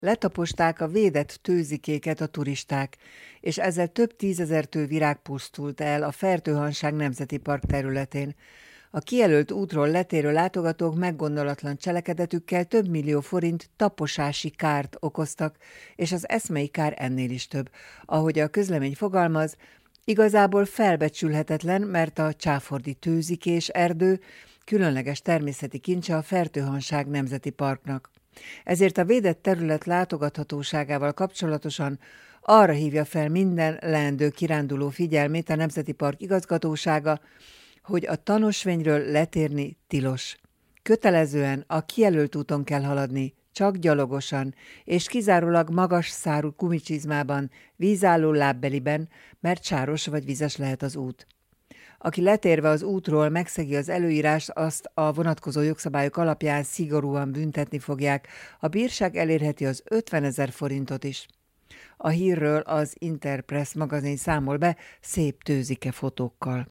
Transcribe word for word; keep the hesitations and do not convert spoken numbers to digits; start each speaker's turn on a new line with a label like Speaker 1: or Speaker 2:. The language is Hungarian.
Speaker 1: Letaposták a védett tőzikéket a turisták, és ezzel több tízezer tő virág pusztult el a Fertőhanság Nemzeti Park területén. A kijelölt útról letérő látogatók meggondolatlan cselekedetükkel több millió forint taposási kárt okoztak, és az eszmei kár ennél is több. Ahogy a közlemény fogalmaz, igazából felbecsülhetetlen, mert a csáfordi tőzikés erdő különleges természeti kincse a Fertőhanság Nemzeti Parknak. Ezért a védett terület látogathatóságával kapcsolatosan arra hívja fel minden leendő kiránduló figyelmét a Nemzeti Park igazgatósága, hogy a tanúsvényről letérni tilos. Kötelezően a kijelölt úton kell haladni, csak gyalogosan, és kizárólag magas szárú gumicsizmában, vízálló lábbeliben, mert sáros vagy vizes lehet az út. Aki letérve az útról megszegi az előírást, azt a vonatkozó jogszabályok alapján szigorúan büntetni fogják. A bírság elérheti az ötvenezer forintot is. A hírről az Interpress magazin számol be szép tőzike fotókkal.